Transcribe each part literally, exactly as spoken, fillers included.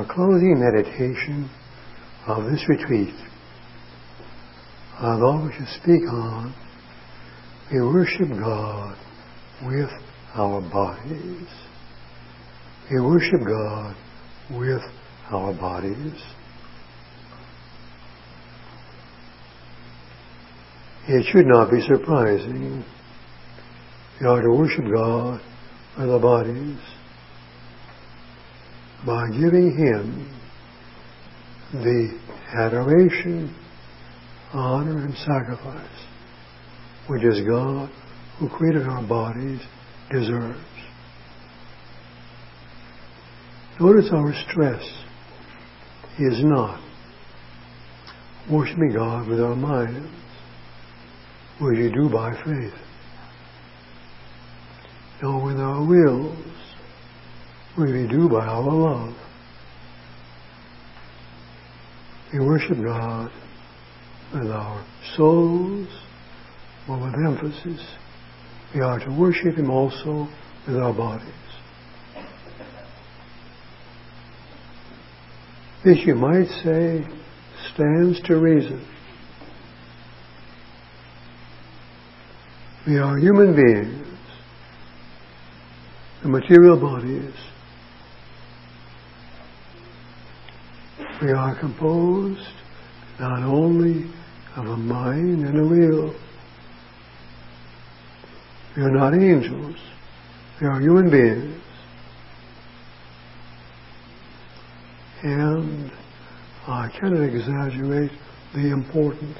closing meditation of this retreat, of all we should speak on, we worship God with our bodies. We worship God with our bodies. It should not be surprising. We are to worship God with our bodies by giving Him the adoration, honor, and sacrifice which is God, who created our bodies, deserves. Notice our stress is not worshiping God with our minds, which we do by faith. No, with our wills, which we do by our love. We worship God with our souls, or with emphasis. We are to worship Him also with our bodies. This, you might say, stands to reason. We are human beings, the material bodies. We are composed not only of a mind and a will. We are not angels. We are human beings. And I cannot exaggerate the importance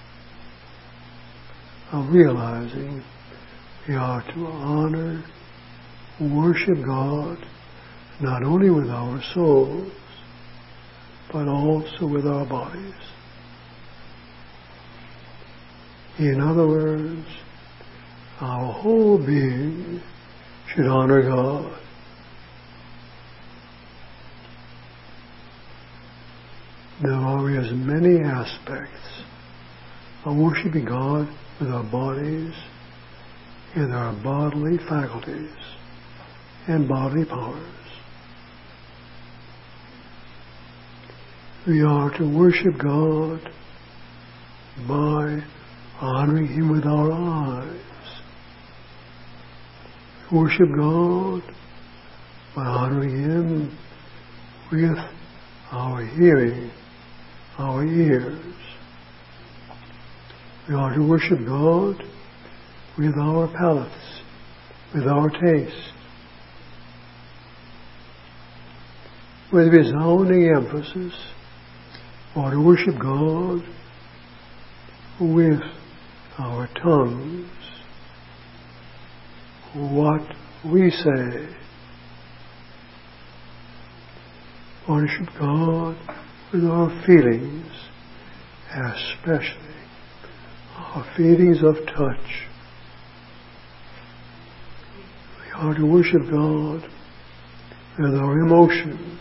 of realizing we are to honor, worship God, not only with our souls, but also with our bodies. In other words, our whole being should honor God. There are as many aspects of worshiping God with our bodies, in our bodily faculties and bodily powers. We are to worship God by honoring Him with our eyes. Worship God by honoring Him with our hearing, our ears. We are to worship God with our palates, with our taste, with resounding emphasis. We are to worship God with our tongues, what we say. Worship God with our feelings, especially our feelings of touch. We are to worship God with our emotions,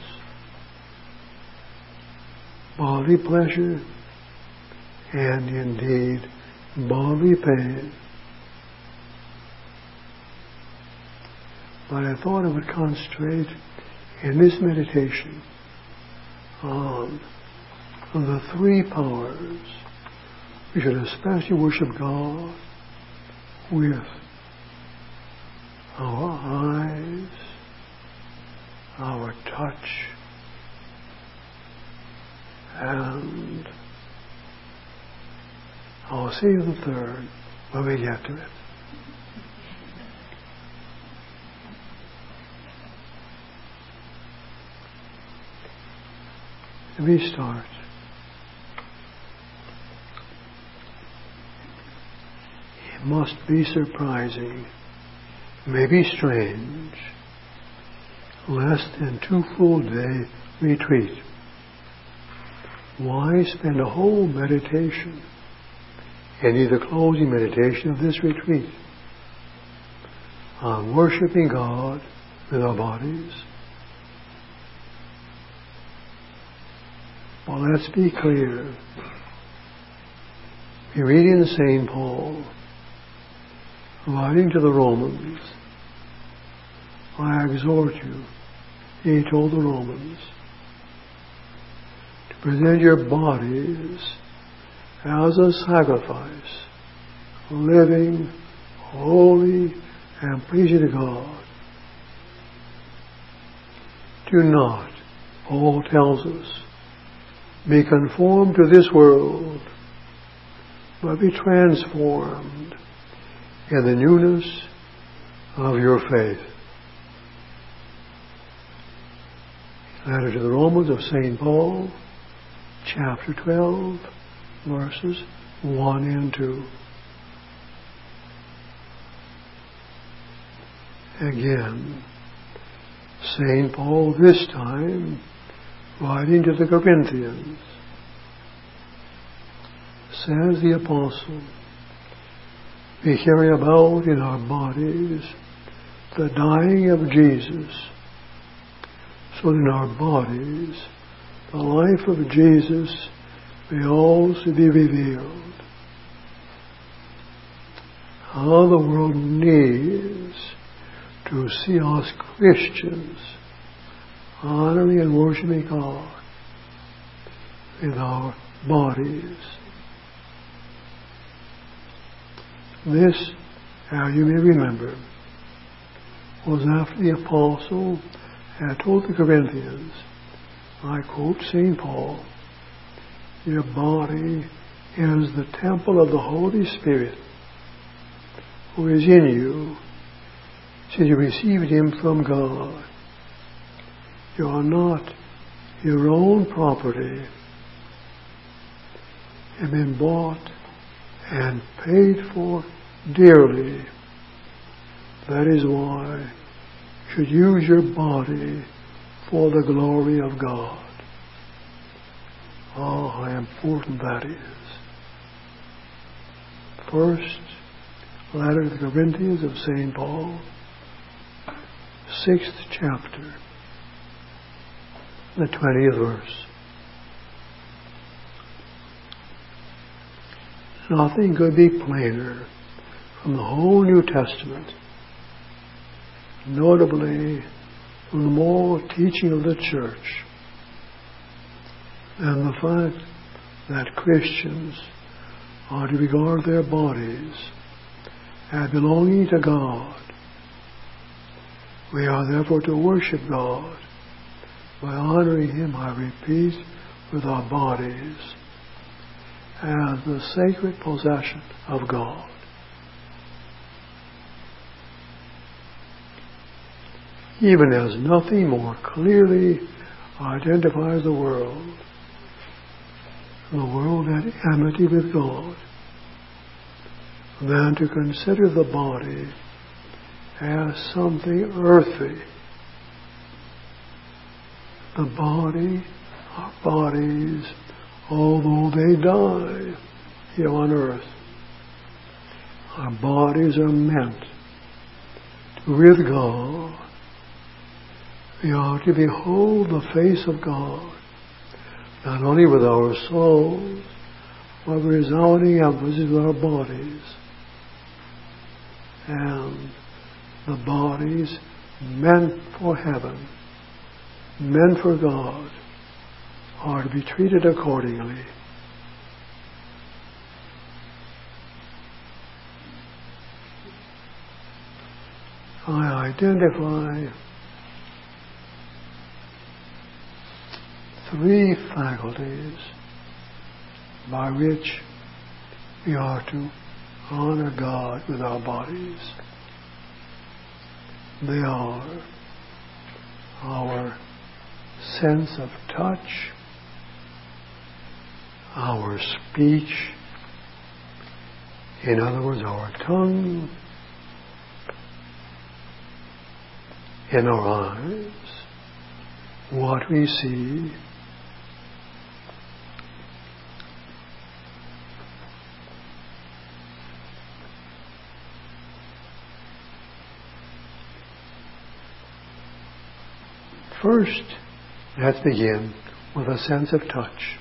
bodily pleasure, and indeed bodily pain. But I thought I would concentrate in this meditation on the three powers. We should especially worship God with our eyes, our touch, and I'll see the third when we get to it. Let me start. It must be surprising, maybe strange, less than two full day retreat. Why spend a whole meditation, and the closing meditation of this retreat, on worshiping God with our bodies? Well, let's be clear. You're reading Saint Paul, writing to the Romans. I exhort you, he told the Romans, present your bodies as a sacrifice, living, holy, and pleasing to God. Do not, Paul tells us, be conformed to this world, but be transformed in the newness of your faith. Letter to the Romans of Saint Paul, chapter twelve, verses one and two. Again, Saint Paul, this time, writing to the Corinthians, says the Apostle, we carry about in our bodies the dying of Jesus, so that in our bodies the life of Jesus may also be revealed. How the world needs to see us Christians honoring and worshiping God with our bodies. This, as you may remember, was after the Apostle had told the Corinthians, I quote Saint Paul, your body is the temple of the Holy Spirit who is in you, since you received him from God. You are not your own property. You have been bought and paid for dearly. That is why you should use your body for the glory of God. Oh, how important that is. First letter to the Corinthians of Saint Paul, sixth chapter, the twentieth verse. Nothing could be plainer from the whole New Testament, notably from the moral teaching of the Church, than the fact that Christians are to regard their bodies as belonging to God. We are therefore to worship God by honoring him, I repeat, with our bodies as the sacred possession of God. Even as nothing more clearly identifies the world, the world at enmity with God, than to consider the body as something earthy. The body, our bodies, although they die here on earth, our bodies are meant to, with God, we are to behold the face of God, not only with our souls, but with resounding emphasis with our bodies. And the bodies meant for heaven, meant for God, are to be treated accordingly. I identify three faculties by which we are to honor God with our bodies. They are our sense of touch, our speech, in other words, our tongue, and our eyes, what we see, first, let's begin with a sense of touch.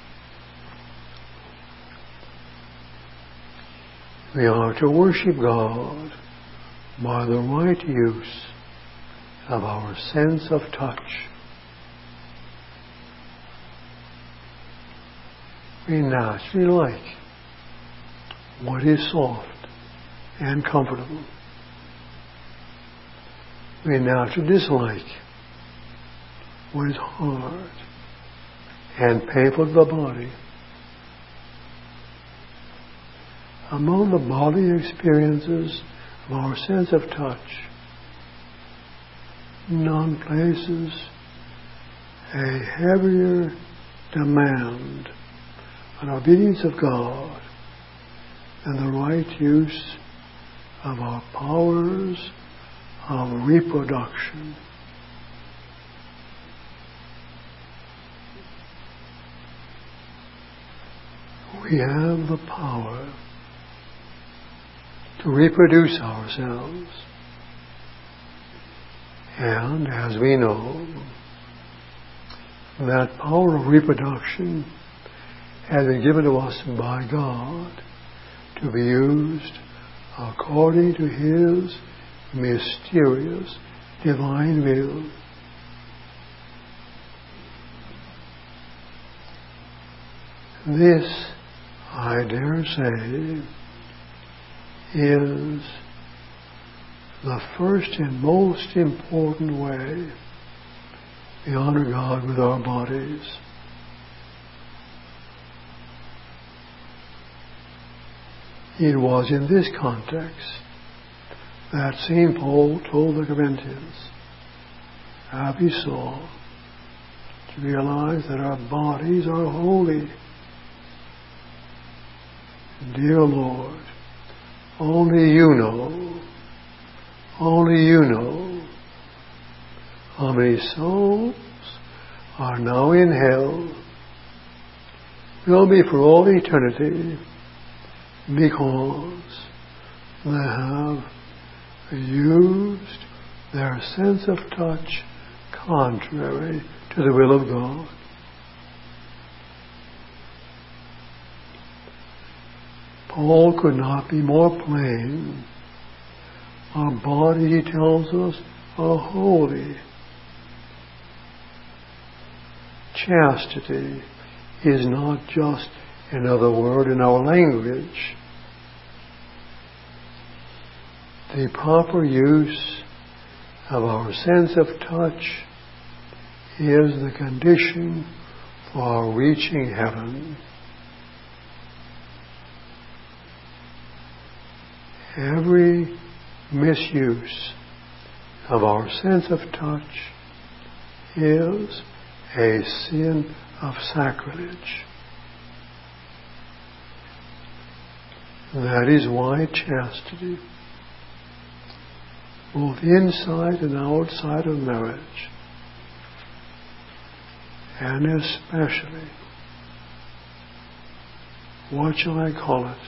We are to worship God by the right use of our sense of touch. we naturally like what is soft and comfortable. We naturally dislike what is hard and painful to the body. Among the bodily experiences of our sense of touch, none places a heavier demand on obedience of God than the right use of our powers of reproduction. We have the power to reproduce ourselves. And as we know, that power of reproduction has been given to us by God to be used according to His mysterious divine will. This, I dare say, is the first and most important way we honor God with our bodies. It was in this context that Saint Paul told the Corinthians, have you so to realize that our bodies are holy. Dear Lord, only you know, only you know how many souls are now in hell, will be for all eternity, because they have used their sense of touch contrary to the will of God. Paul could not be more plain. Our body, he tells us, are holy. Chastity is not just another word in our language. The proper use of our sense of touch is the condition for our reaching heaven. Every misuse of our sense of touch is a sin of sacrilege. That is why chastity, both inside and outside of marriage, and especially, what shall I call it,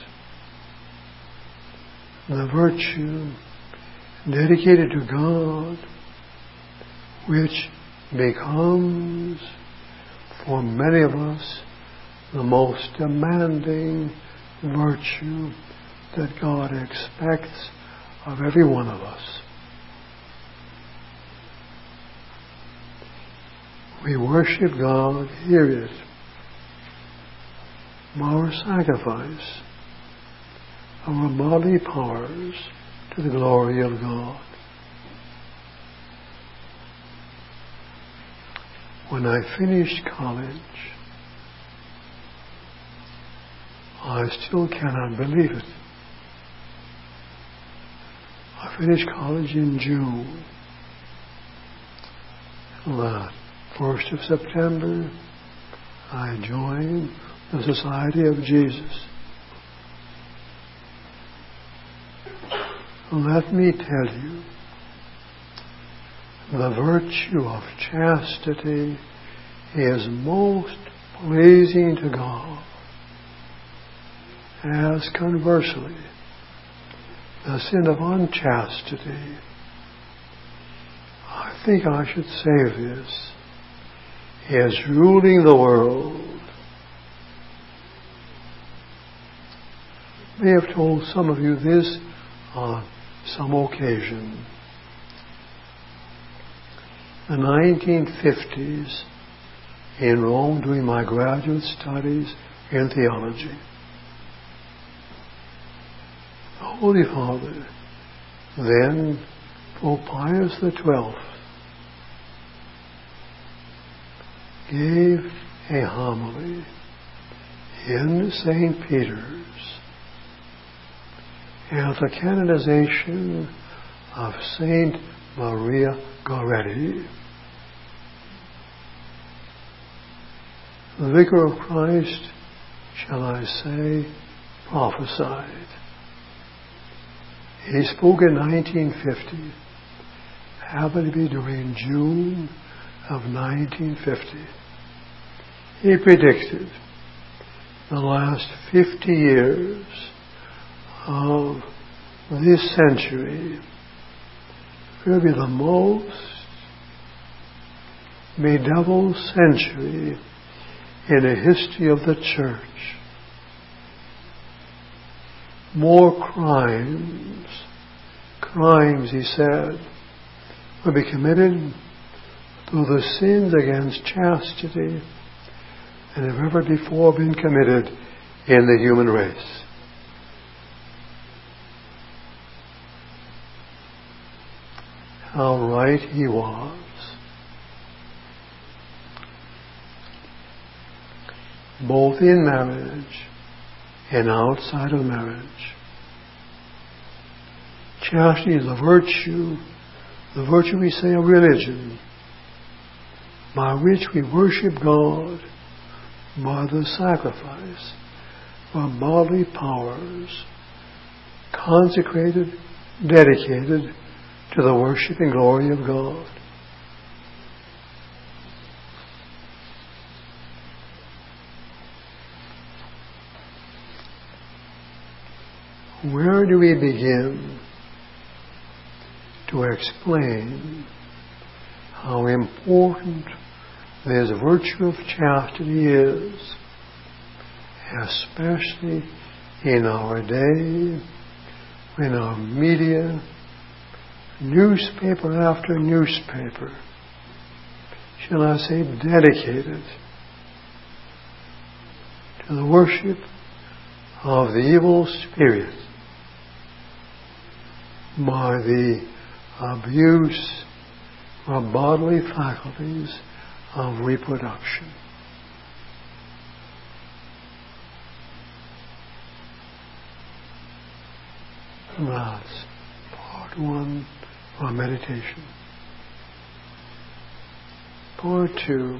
the virtue dedicated to God, which becomes, for many of us, the most demanding virtue that God expects of every one of us. We worship God, hear it, our sacrifice, our bodily powers to the glory of God. When I finished college, I still cannot believe it. I finished college in June. The first of September, I joined the Society of Jesus. Let me tell you, the virtue of chastity is most pleasing to God, as conversely, the sin of unchastity, I think I should say this, is ruling the world. I may have told some of you this on some occasion. In the nineteen fifties, in Rome, doing my graduate studies in theology. The Holy Father, then Pope Pius the Twelfth, gave a homily in Saint Peter's at the canonization of Saint Maria Goretti, the Vicar of Christ, shall I say, prophesied. He spoke in nineteen fifty, happened to be during June of nineteen fifty. He predicted the last fifty years of this century will be the most bedeviled century in the history of the Church. More crimes, crimes, he said, will be committed through the sins against chastity than have ever before been committed in the human race. How right he was. Both in marriage and outside of marriage. Chastity is a virtue, the virtue we say of religion, by which we worship God by the sacrifice of bodily powers, consecrated, dedicated to the worship and glory of God. Where do we begin to explain how important this virtue of chastity is, especially in our day, when our media, newspaper after newspaper, shall I say, dedicated to the worship of the evil spirit by the abuse of bodily faculties of reproduction. That's part one of meditation. Part two,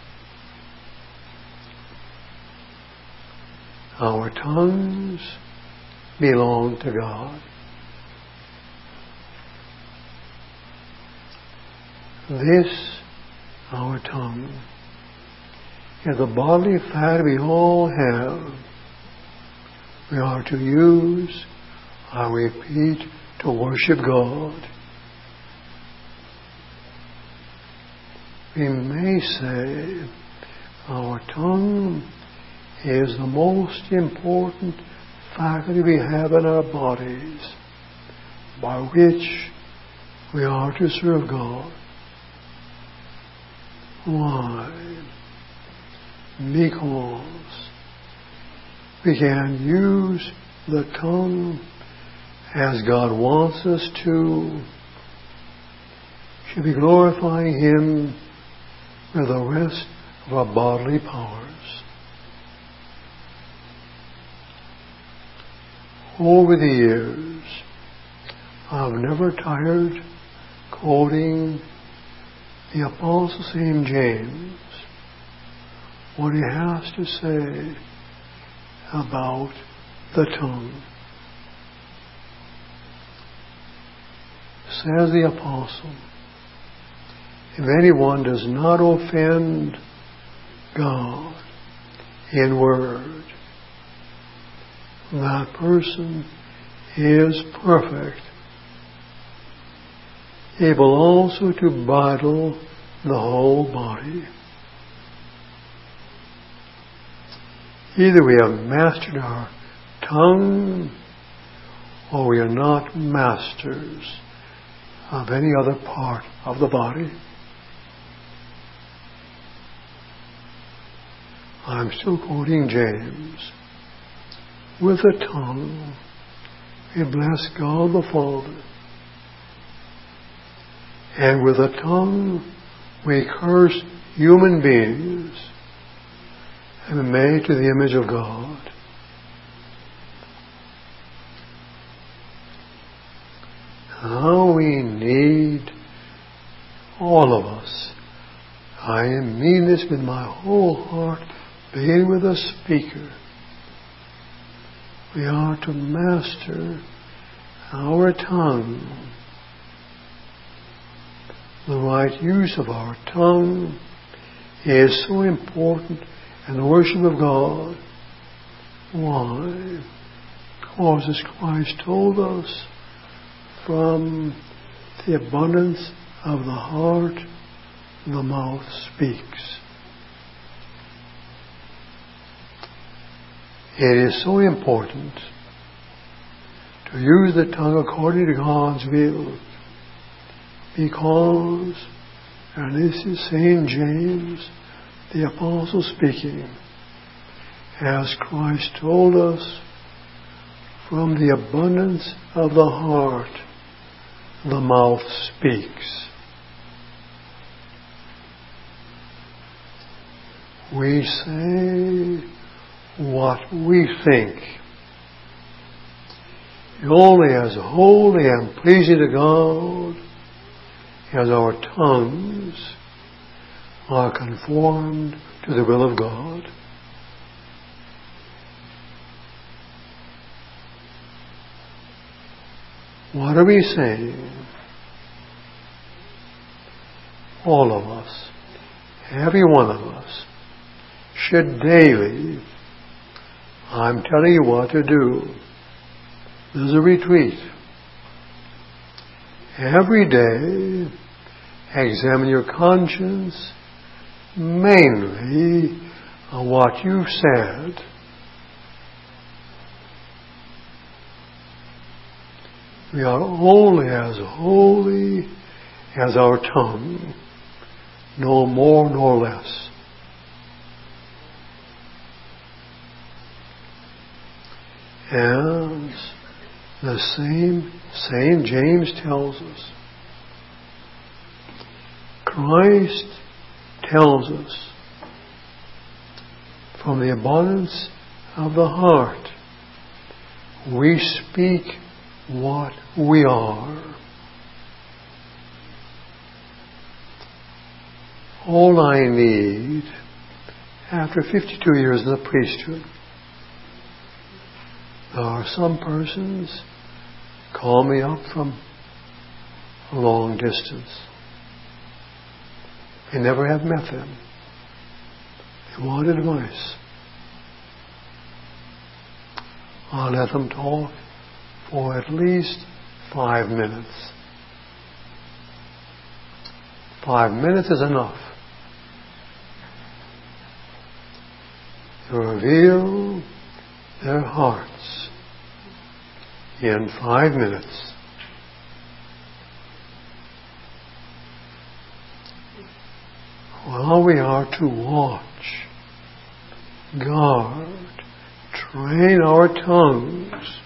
our tongues belong to God. This, our tongue, is the bodily fat we all have. We are to use, I repeat, to worship God. We may say our tongue is the most important faculty we have in our bodies, by which we are to serve God. Why? Because we can use the tongue as God wants us to, should be glorifying Him with the rest of our bodily powers. Over the years, I've never tired quoting the Apostle Saint James, what he has to say about the tongue. Says the Apostle, if anyone does not offend God in word, that person is perfect, able also to bridle the whole body. Either we have mastered our tongue, or we are not masters of any other part of the body. I'm still quoting James. With the tongue, we bless God the Father. And with the tongue, we curse human beings and are made to the image of God. How we need all of us. I mean this with my whole heart, beginning with the speaker. We are to master our tongue. The right use of our tongue is so important in the worship of God. Why? Because as Christ told us, from the abundance of the heart, the mouth speaks. It is so important to use the tongue according to God's will, because, and this is Saint James, the Apostle speaking, as Christ told us, from the abundance of the heart, the mouth speaks. We say what we think. Only as holy and pleasing to God as our tongues are conformed to the will of God. What are we saying? All of us, every one of us, should daily, I'm telling you what to do. There's a retreat. Every day, examine your conscience, mainly on what you've said. We are only as holy as our tongue, no more nor less. And the same Saint James tells us, Christ tells us, from the abundance of the heart, we speak what we are. All I need, after fifty-two years in the priesthood, there are some persons call me up from a long distance. I never have met them. They want advice. I'll let them talk for at least five minutes. Five minutes is enough to reveal their hearts in five minutes. While we are to watch, guard, train our tongues.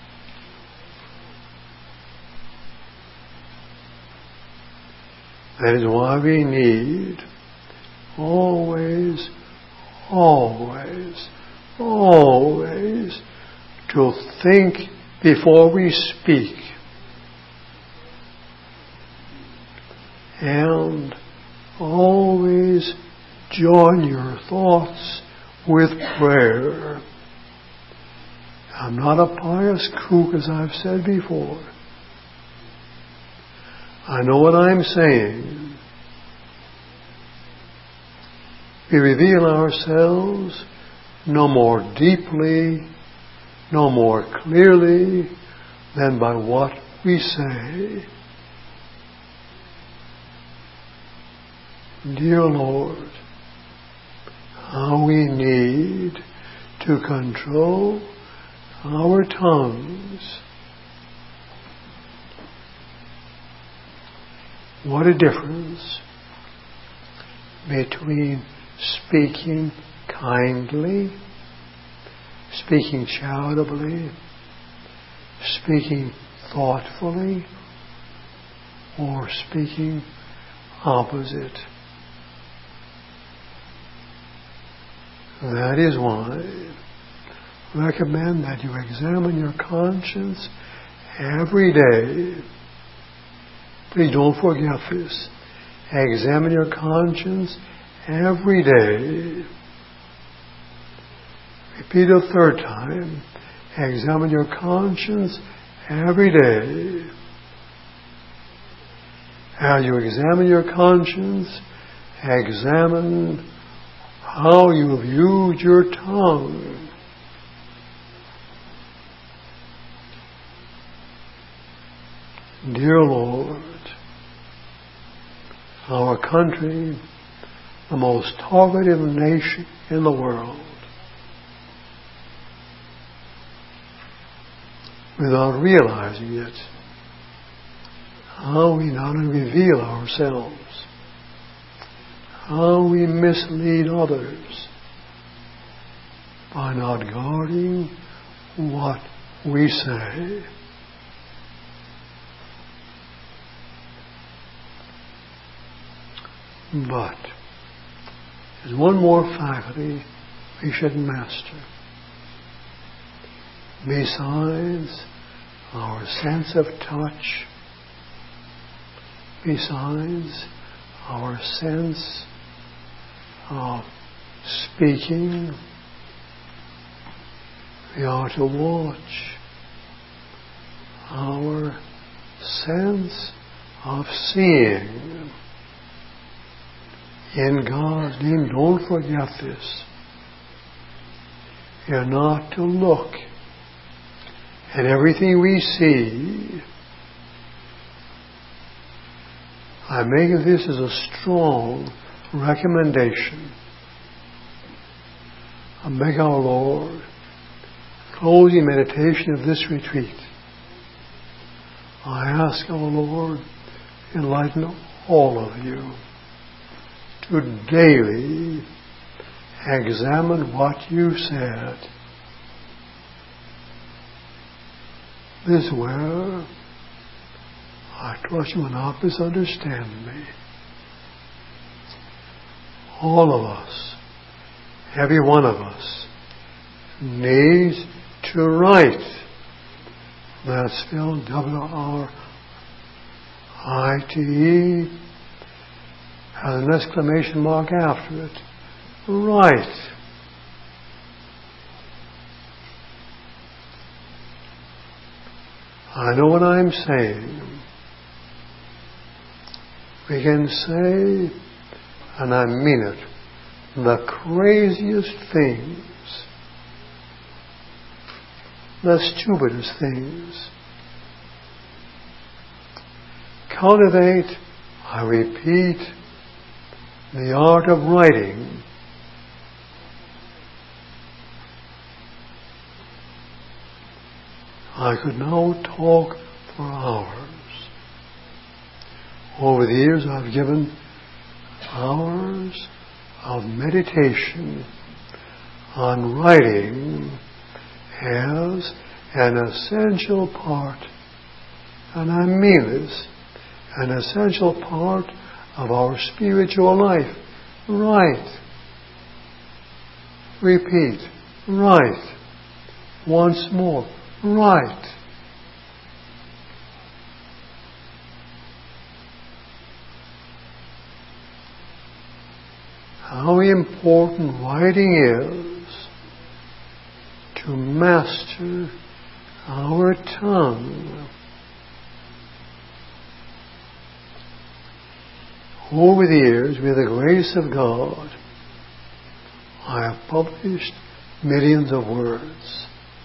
That is why we need always, always, always to think before we speak. And always join your thoughts with prayer. I'm not a pious kook, as I've said before. I know what I'm saying. We reveal ourselves no more deeply, no more clearly than by what we say. Dear Lord, how we need to control our tongues. What a difference between speaking kindly, speaking charitably, speaking thoughtfully, or speaking opposite. That is why I recommend that you examine your conscience every day. Please don't forget this. Examine your conscience every day. Repeat a third time. Examine your conscience every day. As you examine your conscience, examine how you have used your tongue. Dear Lord, our country, the most talkative nation in the world, without realizing it, how we not only reveal ourselves, how we mislead others by not guarding what we say. But there's one more faculty we should master. Besides our sense of touch, besides our sense of speaking, we are to watch our sense of seeing. In God's name, don't forget this. You're not to look at everything we see. I make this as a strong recommendation. I beg our Lord, closing meditation of this retreat, I ask our Lord, enlighten all of you to daily examine what you said. This where I trust you will not misunderstand me. All of us, every one of us, needs to write. That's spelled W R I T E, has an exclamation mark after it. Write. I know what I'm saying. We can say, and I mean it, the craziest things, the stupidest things. Cultivate, I repeat, the art of writing. I could now talk for hours. Over the years I've given hours of meditation on writing as an essential part, and I mean this, an essential part of our spiritual life. Write. Repeat. Write. Once more. Write. How important writing is to master our tongue. Over the years, with the grace of God, I have published millions of words.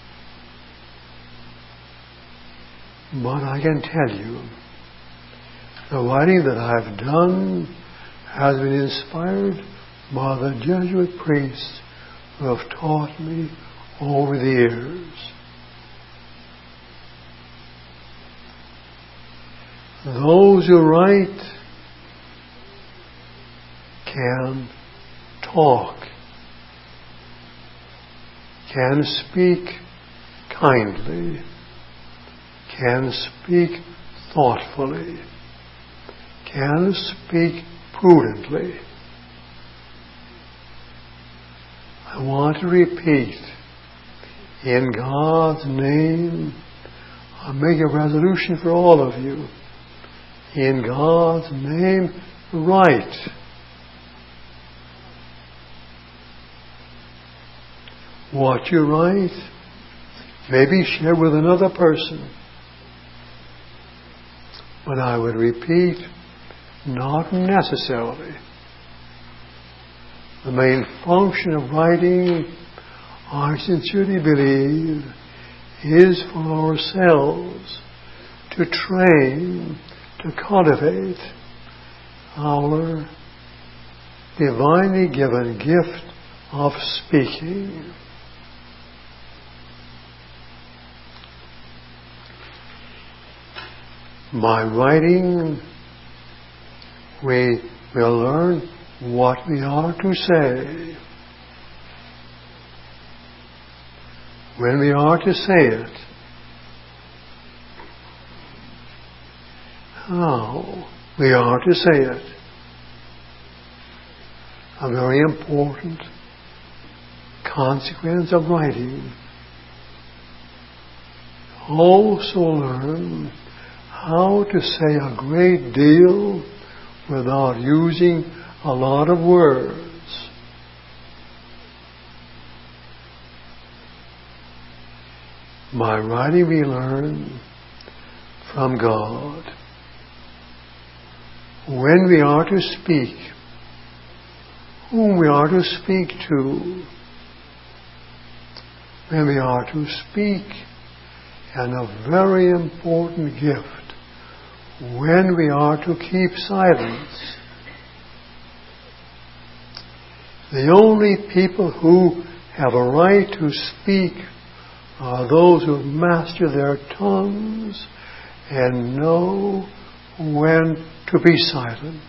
But I can tell you, the writing that I've done has been inspired by the Jesuit priests who have taught me over the years. Those who write can talk. can speak kindly, can speak thoughtfully, can speak prudently. I want to repeat, in God's name, I make a resolution for all of you. In God's name, write. What you write, maybe share with another person. But I would repeat, not necessarily. The main function of writing, I sincerely believe, is for ourselves to train, to cultivate our divinely given gift of speaking. By writing, we will learn what we are to say, when we are to say it, how we are to say it. A very important consequence of writing. Also learn how to say a great deal without using a lot of words. By writing we learn from God when we are to speak, whom we are to speak to, when we are to speak, and a very important gift, when we are to keep silence. The only people who have a right to speak are those who have mastered their tongues and know when to be silent.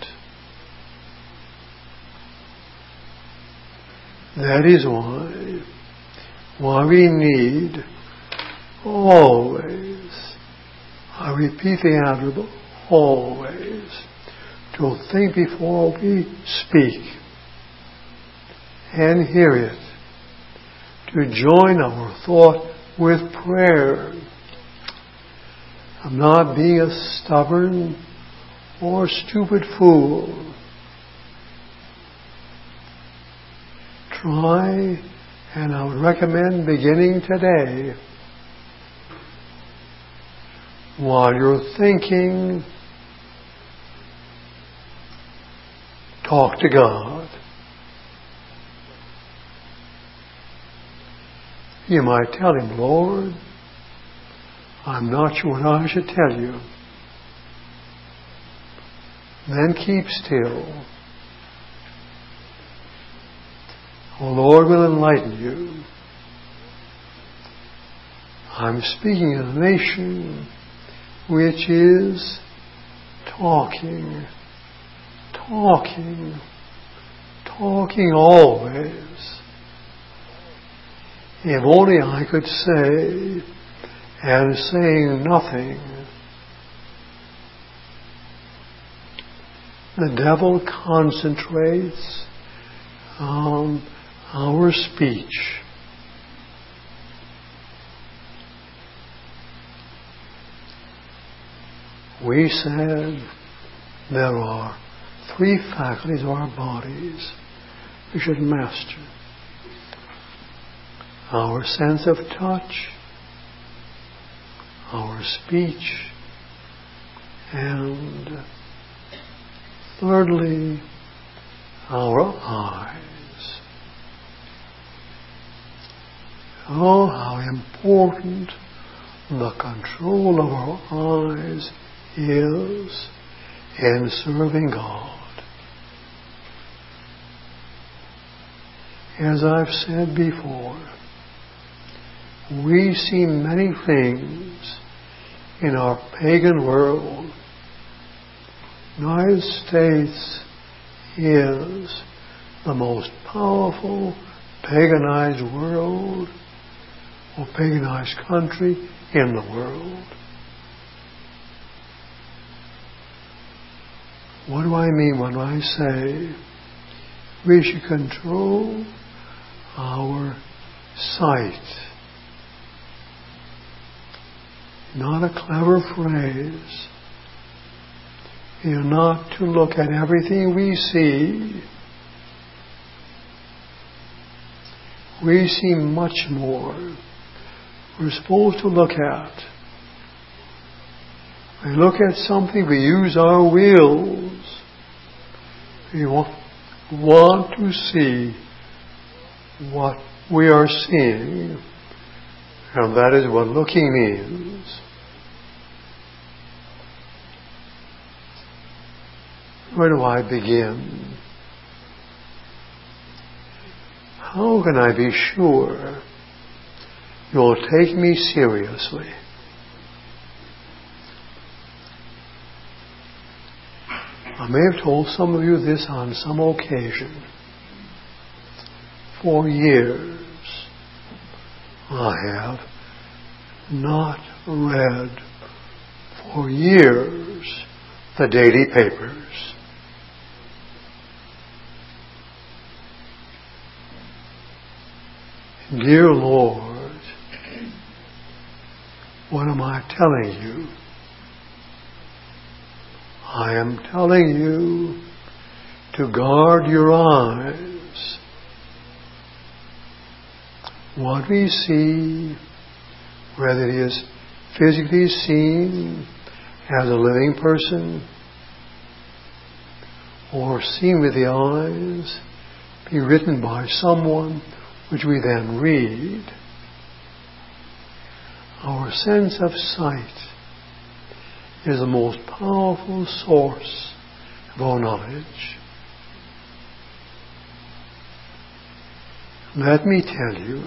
That is why, why we need always, I repeat the adverb, always, to think before we speak and hear it, to join our thought with prayer. I'm not being a stubborn or stupid fool. Try, and I would recommend beginning today, while you're thinking, talk to God. You might tell Him, Lord, I'm not sure what I should tell you. Then keep still. Oh, Lord will enlighten you. I'm speaking in a nation which is talking, talking, talking always. If only I could say, and saying nothing. The devil concentrates on our speech. We said there are three faculties of our bodies we should master. Our sense of touch, our speech, and thirdly, our eyes. Oh, how important the control of our eyes is in serving God. As I've said before, we see many things in our pagan world. The United States is the most powerful paganized world paganized country in the world. What do I mean when I say we should control our sight? Not a clever phrase. You're not to look at everything we see. We see much more. We're supposed to look at. We look at something, we use our wills. We want, want to see what we are seeing. And that is what looking means. Where do I begin? How can I be sure you'll take me seriously? I may have told some of you this on some occasion. For years, I have not read for years the daily papers. Dear Lord, what am I telling you? I am telling you to guard your eyes. What we see, whether it is physically seen as a living person or seen with the eyes, be written by someone which we then read. Our sense of sight is the most powerful source of our knowledge. Let me tell you,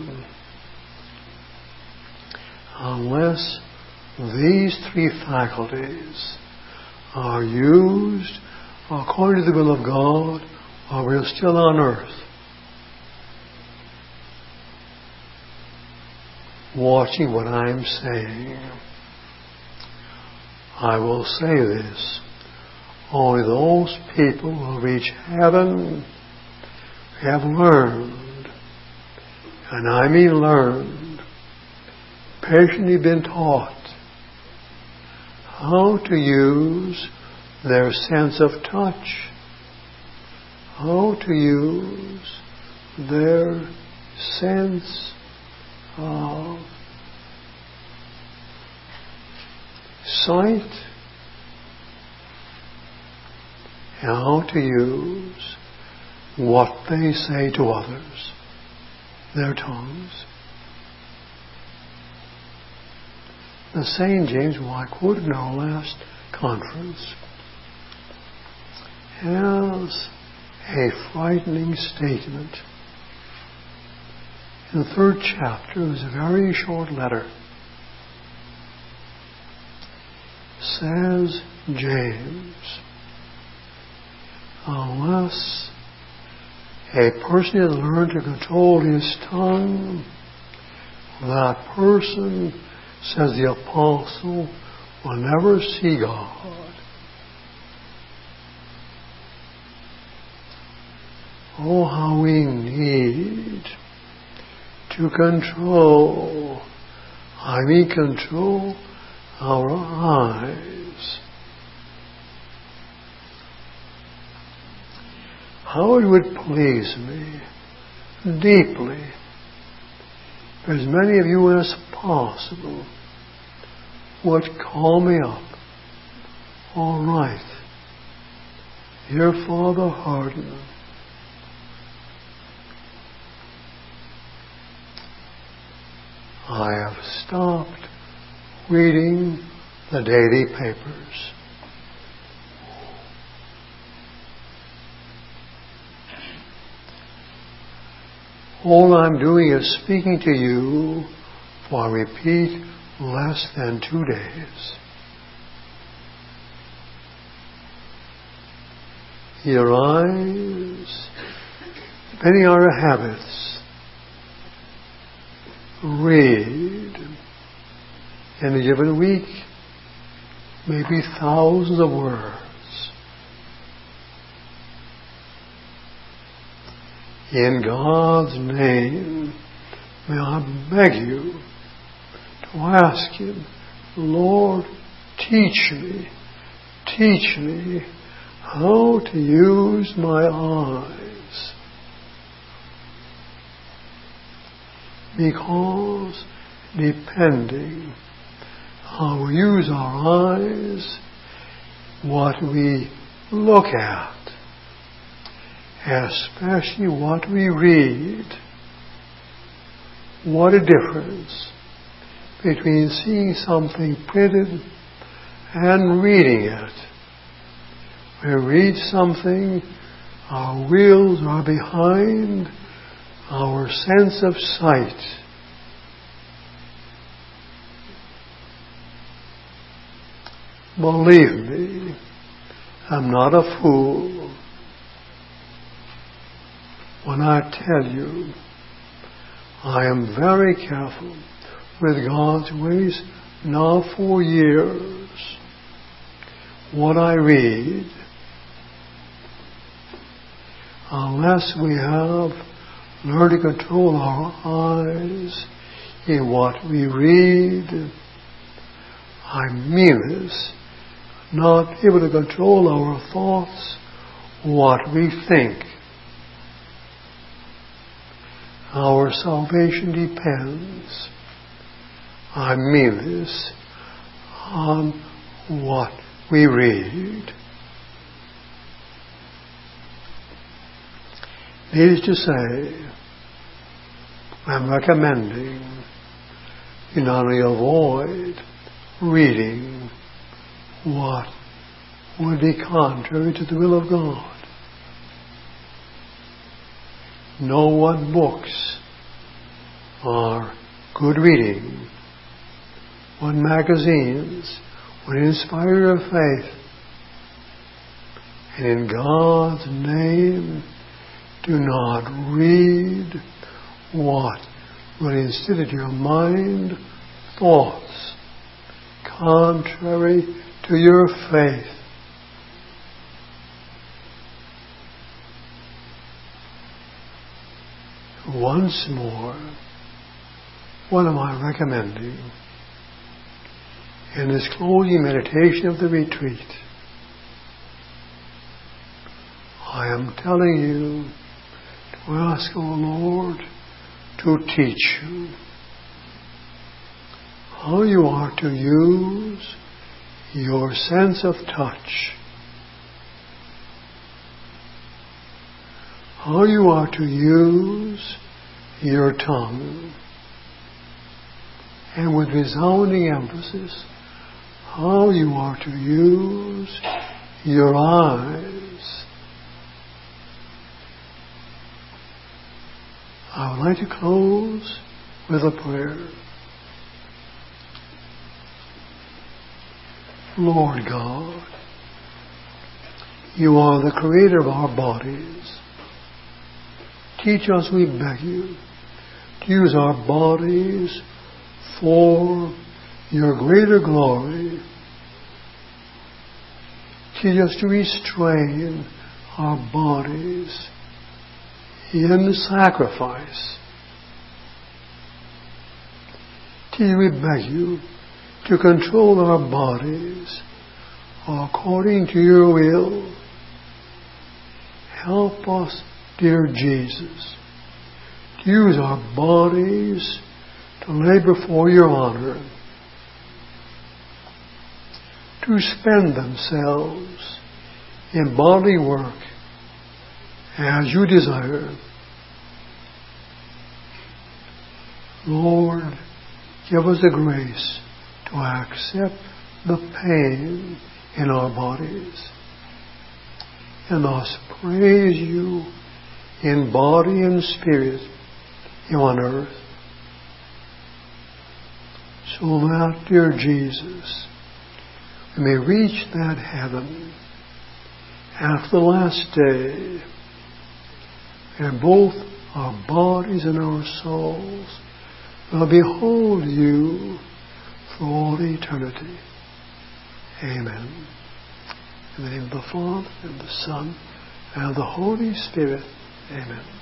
unless these three faculties are used according to the will of God, while we're still on earth, watching what I'm saying, I will say this: only those people who reach heaven have learned, and I mean learned, patiently been taught how to use their sense of touch, how to use their sense of sight, and how to use what they say to others, their tongues. The Saint James, who I quoted in our last conference, has a frightening statement. In the third chapter, it was a very short letter. Says James, unless a person has learned to control his tongue, that person, says the Apostle, will never see God. Oh, how we need to control, I mean control our eyes. How it would please me deeply, for as many of you as possible would call me up. All right, dear Father Hardin, I have stopped reading the daily papers. All I'm doing is speaking to you for, I repeat, less than two days. Your eyes, depending on your habits, read. in a given week, maybe thousands of words. In God's name, may I beg you to ask Him, Lord, teach me, teach me how to use my eyes. Because depending how we use our eyes, what we look at, especially what we read, what a difference between seeing something printed and reading it. When we read something, our wheels are behind our sense of sight. Believe me, I'm not a fool when I tell you I am very careful with God's ways now for years. What I read, unless we have learned to control our eyes in what we read, I mean this, not able to control our thoughts, what we think. Our salvation depends, I mean this, on what we read. Needless to say, I'm recommending you not only avoid reading what would be contrary to the will of God. Know what books are good reading, what magazines would inspire your faith, and in God's name, do not read what will instill into your mind thoughts contrary to your faith. Once more, what am I recommending in this closing meditation of the retreat? I am telling you to ask, O Lord, to teach you how you are to use your sense of touch, how you are to use your tongue, and with resounding emphasis, how you are to use your eyes. I would like to close with a prayer. Lord God, you are the creator of our bodies. Teach us, we beg you, to use our bodies for your greater glory. Teach us to restrain our bodies in sacrifice. Teach, we beg you, to control our bodies according to your will. Help us, dear Jesus, to use our bodies to labor for your honor, to spend themselves in bodily work as you desire. Lord, give us the grace to accept the pain in our bodies and thus praise you in body and spirit here on earth, so that, dear Jesus, we may reach that heaven after the last day, and both our bodies and our souls will behold you through all eternity. Amen. In the name of the Father, and the Son, and the Holy Spirit. Amen.